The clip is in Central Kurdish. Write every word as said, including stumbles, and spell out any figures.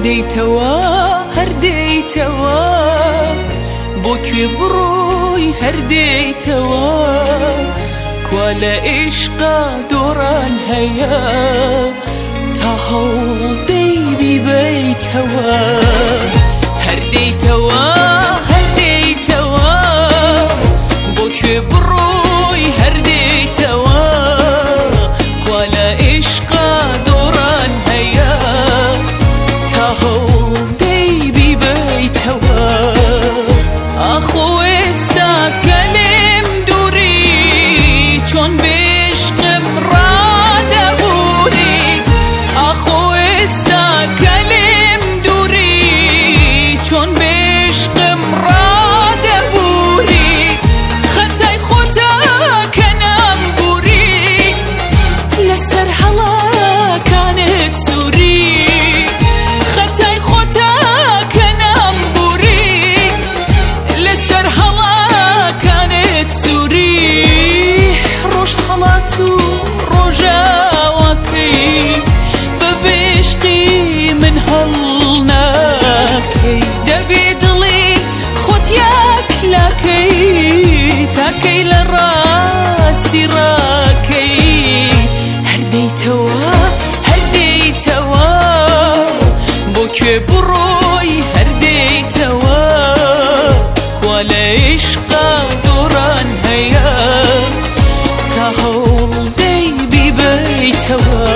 هەردەیتەوە هەردەیتەوە بۆ کوێ بڕۆی هەردەیتەوە کوا لە عیشقا دۆڕان هەیە تا هەوڵدەی بیبەیتەوە هەردەیتەوە هەردەیتەوە بۆ کوێ بڕۆی هەردەیتەوە کوا لە عیشقا دۆڕان هەیە تا هەوڵدەی بیبەیتەوە ئاخۆ ئێستا کە لێم دووری چۆن بێشقم ڕادەبووری ئاخۆ ئێستا کە لێم دووری چۆن بێشقم ڕادەبووری خەتای خۆتە کە نامبووری لەسەر هەڵاکانت سووری خەتای خۆتە کە نامبووری لەسەر هەڵاکانت سووری ڕۆژ هەڵات و ڕۆژاوەکەی بە بێشقی من هەڵ ناکەی دەبێ دڵی خۆت یاک لاکەی تاکەی لە ڕاستی ڕاکەی هەردەیتەوە هەردەیتەوە بۆ کوێ بڕۆی هەردەیتەوە کوا لە عیشقا دۆڕان هەیە تا هەوڵدەی بیبەیتەوە